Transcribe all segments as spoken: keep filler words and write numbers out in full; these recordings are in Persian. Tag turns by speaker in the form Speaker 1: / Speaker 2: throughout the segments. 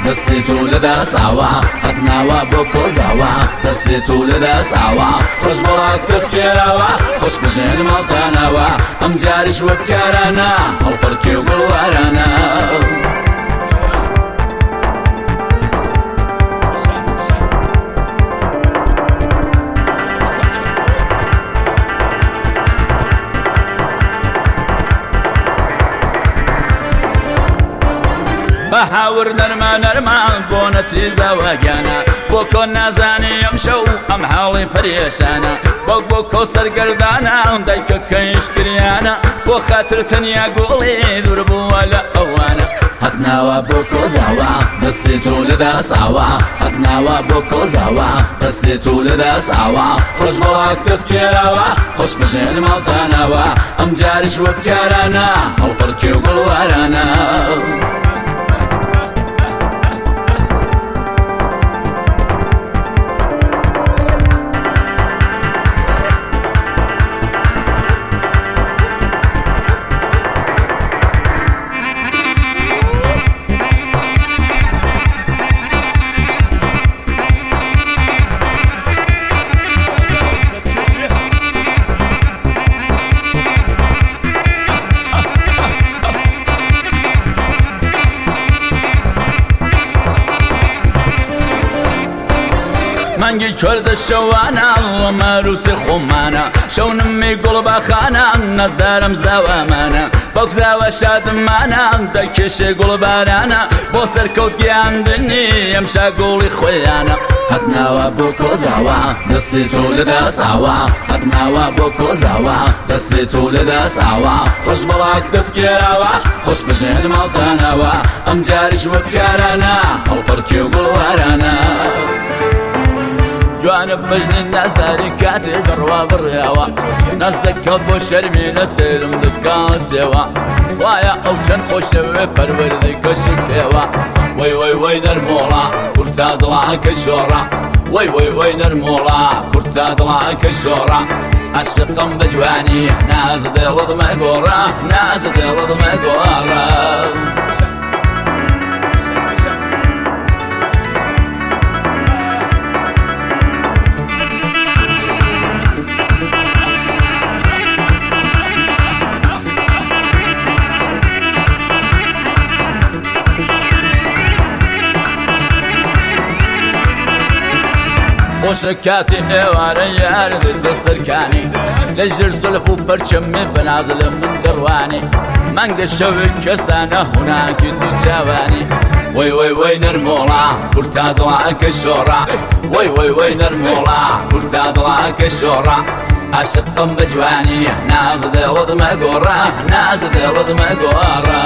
Speaker 1: دەستی تو لەدەستاوە هەتناوە بۆ کۆزاوە دەستی تو لەدەستاوە ڕۆژ بەڵات دەستگێراوە خۆش بژێن ماڵتانەوە ئەم جاریش وەک جارانە هەڵپەرکی و گوڵوارانە
Speaker 2: بەهاور نەرمە نەرمە بۆ نەتیزەوە گیانە بۆ کۆ نازانی ئەم شەو ئەم هاڵی پەرێشانە بەک بۆ کۆ سەرگەردانە دایکە کەیشکریانە بۆ خاتر تەنیا گوڵی دوور بووە لە ئەوانە
Speaker 1: هەتناوە بۆ کۆزاوە دەستی تو لەدەستاوە هەتناوە بۆ کۆزاوە دەستی تو لەدەستاوە ڕۆژ بەڵات دەستگێراوە خۆش بژێن ماڵتانەوە ئەم جاریش وەک جارانە هەڵپەرکی و گوڵوارانە
Speaker 2: مانگی کردە شەوانە وەمەروسی خۆمانە شەونمی گوڵ بەخانە نەزدارم زاوامانە بەو زاوە شادمانە دەکێشێ گوڵ بارانە بۆ سەرکەوت گیاندنی ئەمشا گوڵی خۆیانە
Speaker 1: هەتناوە بۆ کۆزاوە دەستی تو لەدەستاوە هەتناوە بۆ کۆزاوە دەستی تو لەدەستاوە ڕۆژ بەڵات دەستگێراوە خۆش بژێن ماڵتانەوە ئەم جاریش وەک جارانە هەڵپەرکی و گوڵوارانە
Speaker 2: جوانە بژنی نازداری کاتێ گەڕوا بڕیاوە ناز دەکەوت بۆ شەرمی نەستێرم دەکاسێوە وایە ئەو چەند خۆشەوێ پەروەردەی کەشی پێوە وەی وەی وەی نەرمۆڵە کورتا دڵانکە شۆڕە وەی وەی وەی نەرمۆڵە کورتا دڵانکە شۆڕە عاشقم بە جوانی ناز دێڵت مەگۆڕە ناز دێڵت مەگۆڕە خۆشە کاتی ئێوارە یاردتە سەرکانی لە ژێر زولف و پەرچەمی بەناز لە من دەڕوانی مانگ لە شەوێک کەستانە هووناکی دوو چاوانی وەی وەی وەی نەرمۆڵە کورتا دڵانکە شۆڕە وەی وەی وەی نەرمۆڵە کورتا دڵانکە شۆڕە عاشقم بە جوانی ناز دێڵت مەگۆڕە ناز دێڵت مەگۆڕە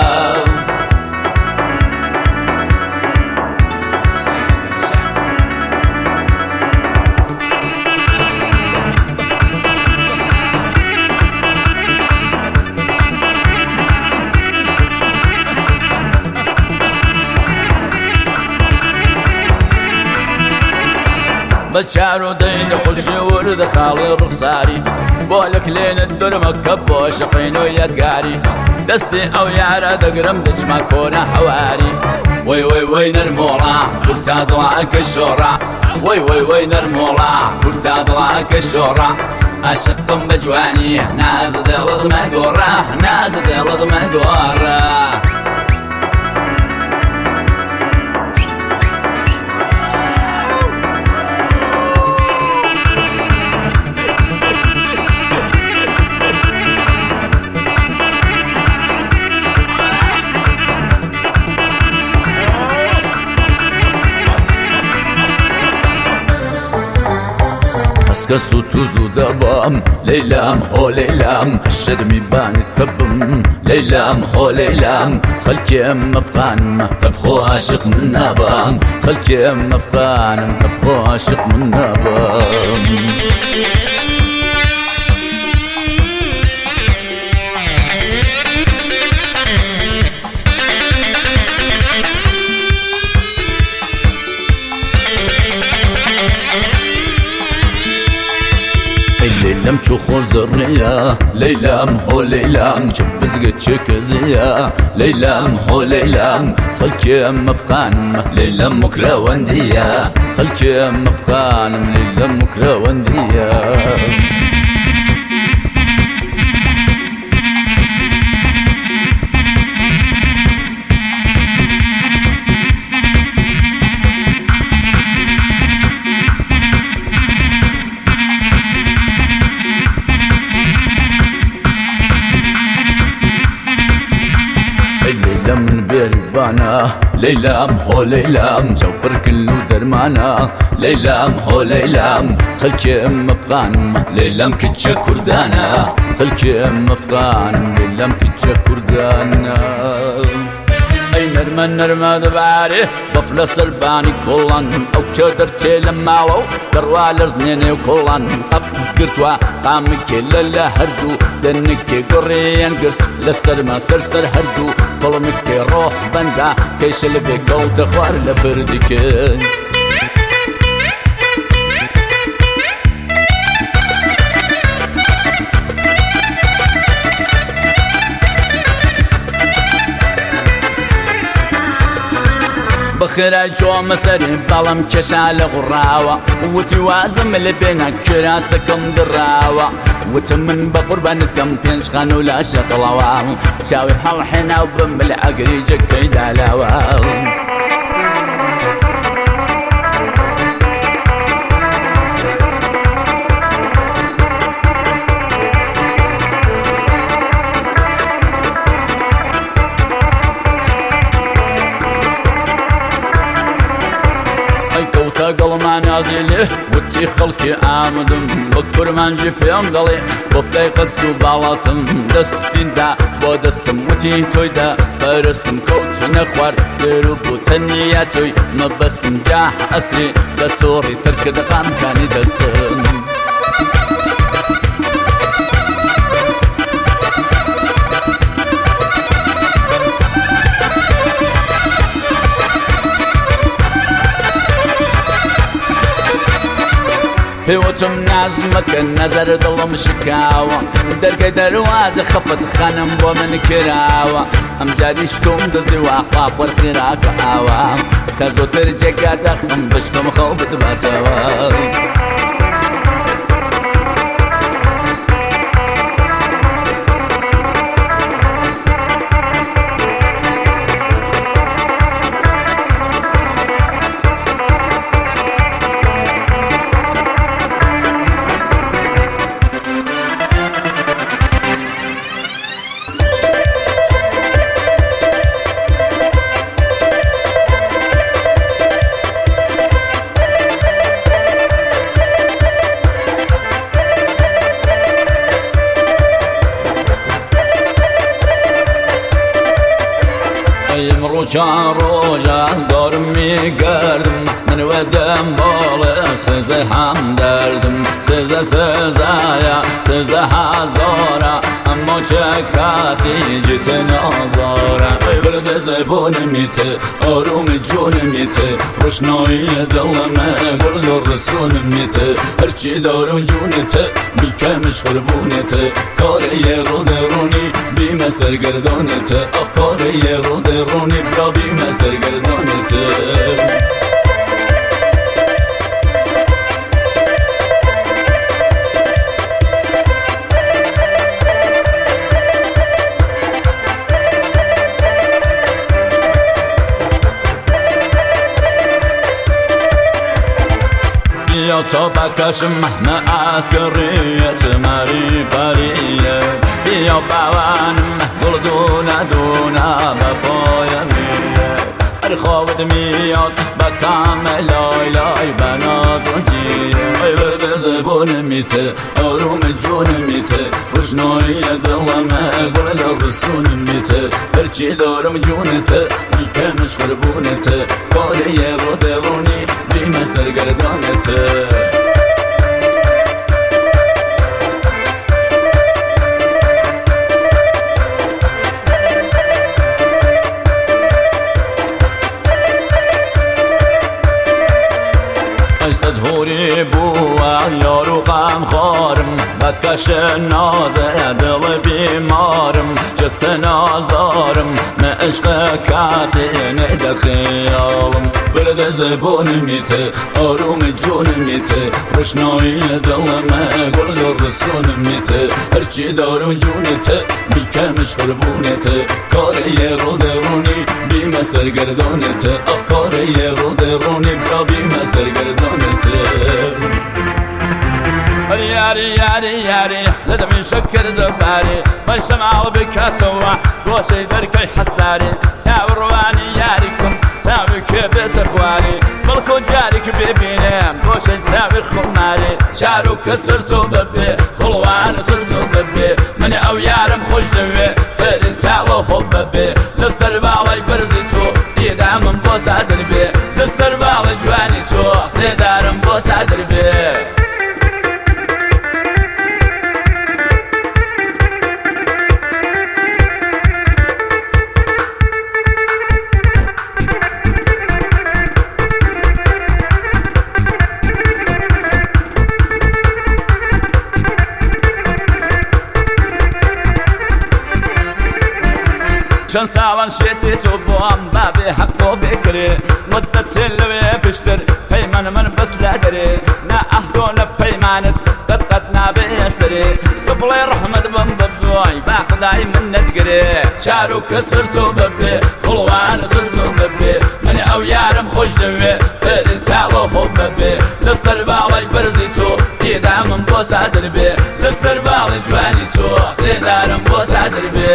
Speaker 2: بە چارۆ دەینە خۆشی وردە خاڵی ڕوخساری بۆ لە کلێنت دورمە کە بۆ شەقین و یادگاری دەستی ئەو یارە دەگرم دەچمە کۆنە هەواری وەی وەی وەی نەرمۆڵە کورتا دڵانکە شۆڕە وەی وەی وەی نەرمۆڵە کورتا دڵانکە شۆڕە عاشقم بە جوانی ناز دێڵت مەگۆڕە ناز دێڵت مەگۆڕە کەس و توز و دەبام لەیلام هۆ لەیلام شەرمی بانت کەبم لەیلام هۆ لەیلام خەلکێم مەفخانم تەبخۆ عاشق من نابام خەلکێم مەفخانم تەبخۆ عاشق من نابام ليلم شو خزرية ليلم هو ليلم جبزق تشكزية ليلم هو ليلم خلكي مفقان ليلم مكرا وندية خلكي مفقان ليلم مكرا وندية من بيربانا ليلام هو ليلام جبر كله درمانا ليلام هو ليلام خلكي مفقان ليلام كتشا كردانا خلكي مفقان ليلام كتشا كردانا اي نرمى نرمى دباري بفل سرباني كولان او كدر تيلما واو دروالر زنيني كولان اب قرتوا قامك للا هردو دنك قريان قرت لسر ما سرسر هردو قلمك روح بندا كيش اللي بيقو تخوار لبردك بخير جو مسري بلم كشال غراوة وتوازم اللي بينك كراسكم دراوة وتمن بقربان كم بينش خانو لا شقلاوة تساوي حلحنا وبمل عقري جكي دالاوة قل ما نازله وتي خلقي آمدم بكر من جفيم دلي بفتي قد بالاتم دستين دا بودستم وتي توي دا برستم كوت نخوار لروبو تنيا توي مبستم جاح أسري لسوري ترك دقام كاني دستم هوتم نازمك النظر ضلم شكاوة درق درواز خفت خانم بومن كراوة ام جاريشتم دزي واخاف والخراك آوة كازو ترجع دخم بشكم خوبت باتوا روجا روجا دارم میگردم من ودم بالا سزه هم دردم سزه سزه یا سزه هزاره اما چه کسی جت نازاره ای برد زبون میته آروم جون میته روشنایی دلمه گل رسون میته هرچی دارم جونته بیکمش خربونته کاری رو درونی بیم سرگردانته آخ کاری رو درونی برا بیم سرگردانته بیا تا بکشم مهمه عسکریت مری بریه بیا بوانم گلدونه دونه به پایم میره هر خوابت میاد به کام لای لای به ناز و جیره ای برد زبون میته آروم جون میته روشنایی دلمه گل رسون میته هرچی دارم جونته میکمش قربونته کاری رو درونی بیم سرگردانته استدهوري خۆشی بووە یار و غەمخوارم بەکەشە نازە دڵ بیمارم جستە نازارم مە عشقە کاسێ نەیدە خەیاڵم بردە زەبۆنمیتە ئارومی جۆنمیتە ڕشنایی دڵمە گوڵ ڕسۆنمیتە هەرچی دارم جونتە بیکەمش قربونتە کارەیە ڕۆدەڕۆنی بیمە سەرگەردانتە ئەف کارەیە ڕۆدەڕۆنی برا بیمە سەرگەردانتە یاری یاری یاری لەدەمی شەکر دەباری بەشەماوە بکاتەوە گۆشەی دەرکەی حەساری چاوەڕوانی یاری کەم چاوی کێ بێتە خواری بەڵکۆ جارێکی ببینێم گۆشەی چاوی خۆماری چار و کەس بەر تۆ بەبێ خۆڵوانە سەر تۆ بەبێ منە ئەو یارم خۆش دەوێ فێری تاوە خۆ بەبێ لەسەر باڵی بەرزی تۆ ئێدامم بۆ سادر بێ لەسەر باڵی جوانی تۆ سێدارم بۆ سادر بێ چەند ساڵان شێتی تۆ بۆم بابێ حەقۆ بێکرێ مدەتێن لەوێ پشتر پەیمان من بەس لا دەرێ نا ئەهدۆ لە پەیمانت قەت قەت نابێ سەرێ سبڵێ ڕەحمەت بم بەبزۆی با خدای من نەتگرێ چار و کەس سەر تۆ بەبێ خڵوانە سەر تۆ بەبێ منە ئەو یارم خۆش دەوێ فێری تاوە خۆ بەبێ لەسەر باڵی بەرزی تۆ ئێدامم بۆ سادر بێ لەسەر باڵی جوانی تۆ سێدارم بۆ سادر بێ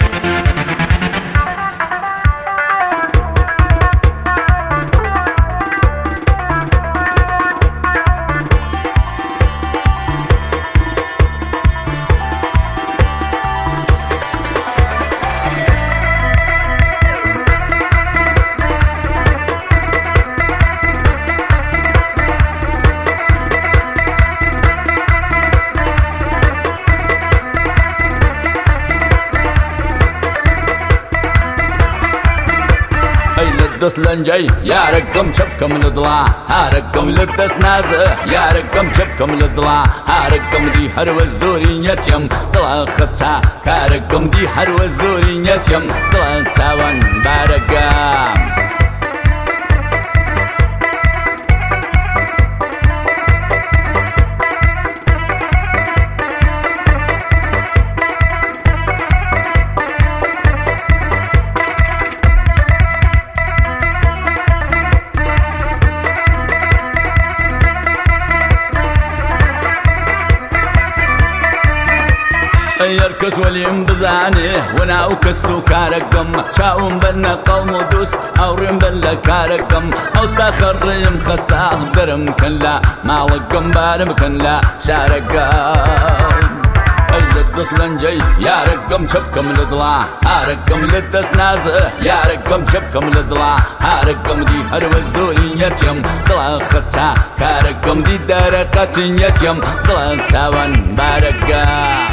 Speaker 2: دەست لەنجەی یارەکەم چەپکەم لە دڵا هارەکەم لە دەست نازە یارەکەم چەپکەم لە دڵا هارەکەم دی هەروە زۆری نەچێم دڵا خەتا کارەکەم دی هەروە زۆری نەچێم دڵا چاوان بارەکەم هەر کەس وەلیم بزانێ وەناو کەس و کارەکەم چاوم بەرنە قەڵم و دووس ئەوڕێم بەر لە کارەکەم ئەوسا خەڕێم خەساغ دەرم کەن لە ماڵەکەم بارم کەن لە شارەکەم ئەی لە دەست لەنجەی یارەکەم چەپکەم لە دڵا هارەکەم لە دەست نازە یارەکەم چەپکەم لە دڵا هارەکەم دی هەروە زۆری نەچێم دڵا خەتا کارەکەم دی دەرەقەتی نەچێم دڵا چاوان بارەکەم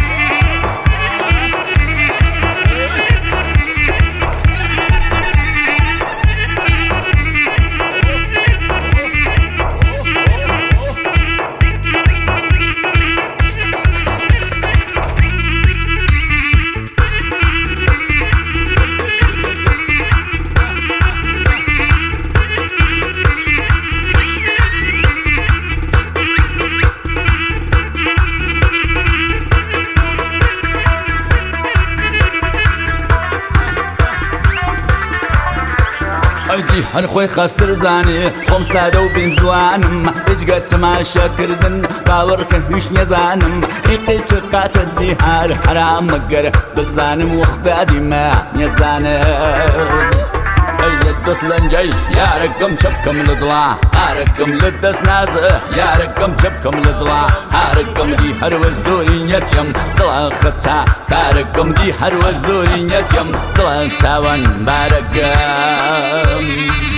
Speaker 2: ئەیدی هەر خۆی خەستر زانێ خۆم سادە و بین جوانم هیچگە تەماشاکردن باوەڕکە هیچ نەزانم هیقی چ قاتە دی هەر هەرامەگەر بزانم وەختا دیمە نەزانم ئەی لە دەست لەنجەی یارەکەم چەپکەم لە دڵا هارەکەم لە دەست نازە یارەکەم چەپکەم لە دڵا هارەکەم دی هەروە زۆری نەچێم دڵا خەتا کارەکەم دی هەروە زۆری نەچێم دڵا چاوان بارەکەم